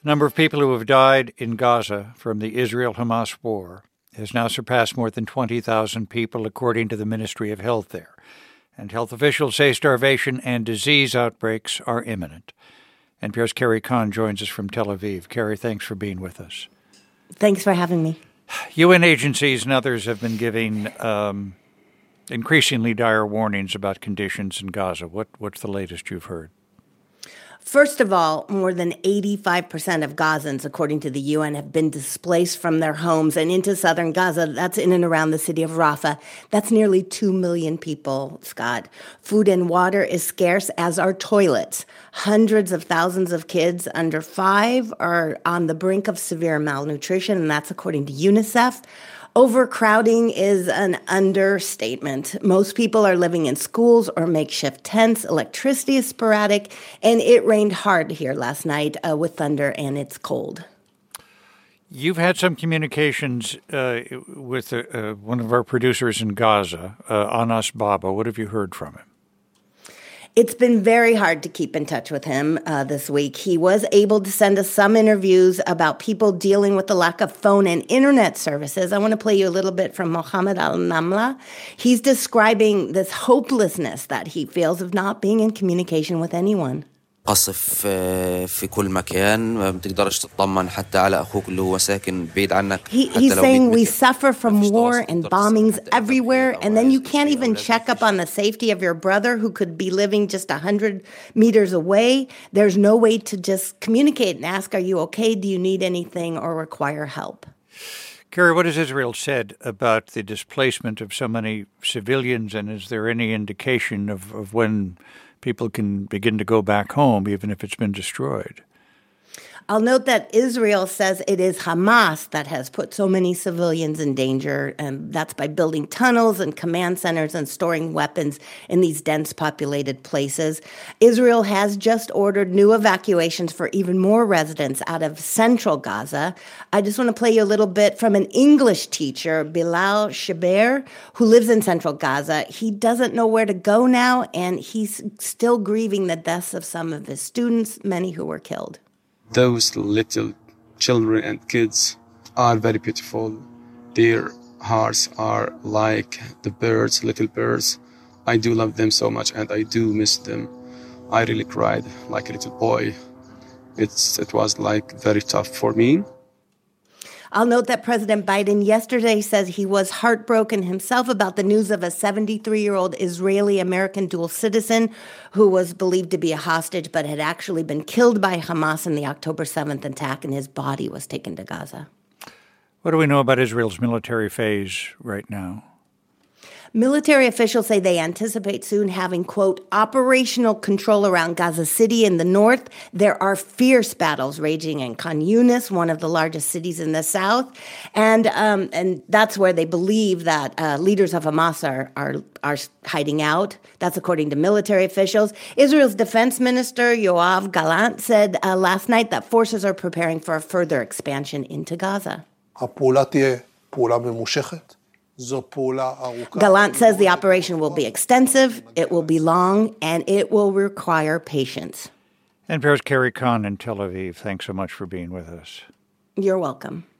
number of people who have died in Gaza from the Israel-Hamas war has now surpassed more than 20,000 people, according to the Ministry of Health there. And health officials say starvation and disease outbreaks are imminent. NPR's Carrie Kahn joins us from Tel Aviv. Carrie, thanks for being with us. Thanks for having me. UN agencies and others have been giving increasingly dire warnings about conditions in Gaza. What's the latest you've heard? First of all, more than 85% of Gazans, according to the UN, have been displaced from their homes and into southern Gaza. That's in and around the city of Rafah. That's nearly 2 million people, Scott. Food and water is scarce, as are toilets. Hundreds of thousands of kids under 5 are on the brink of severe malnutrition, and that's according to UNICEF. Overcrowding is an understatement. Most people are living in schools or makeshift tents. Electricity is sporadic, and it rained hard here last night with thunder, and it's cold. You've had some communications with one of our producers in Gaza, Anas Baba. What have you heard from him? It's been very hard to keep in touch with him this week. He was able to send us some interviews about people dealing with the lack of phone and internet services. I want to play you a little bit from Mohammed al-Namla. He's describing this hopelessness that he feels of not being in communication with anyone. قصف في كل مكان ما بتقدرش تطمن حتى على أخوك اللي هو ساكن بعيد عنك. He's saying we suffer from war and bombings everywhere, and then you can't even check up on the safety of your brother who could be living just 100 meters away. There's no way to just communicate and ask, are you okay? Do you need anything or require help? Carrie, what has Israel said about the displacement of so many civilians, and is there any indication of when people can begin to go back home, even if it's been destroyed? I'll note that Israel says it is Hamas that has put so many civilians in danger, and that's by building tunnels and command centers and storing weapons in these dense populated places. Israel has just ordered new evacuations for even more residents out of central Gaza. I just want to play you a little bit from an English teacher, Bilal Shaber, who lives in central Gaza. He doesn't know where to go now, and he's still grieving the deaths of some of his students, many who were killed. Those little children and kids are very beautiful. Their hearts are like the birds, little birds. I do love them so much, and I do miss them. I really cried like a little boy. It was like very tough for me. I'll note that President Biden yesterday says he was heartbroken himself about the news of a 73-year-old Israeli-American dual citizen who was believed to be a hostage but had actually been killed by Hamas in the October 7th attack, and his body was taken to Gaza. What do we know about Israel's military phase right now? Military officials say they anticipate soon having, quote, operational control around Gaza City in the north. There are fierce battles raging in Khan Yunis, one of the largest cities in the south. And that's where they believe that leaders of Hamas are hiding out. That's according to military officials. Israel's defense minister, Yoav Gallant, said last night that forces are preparing for a further expansion into Gaza. Gallant says the operation will be extensive, it will be long, and it will require patience. NPR's Carrie Kahn in Tel Aviv. Thanks so much for being with us. You're welcome.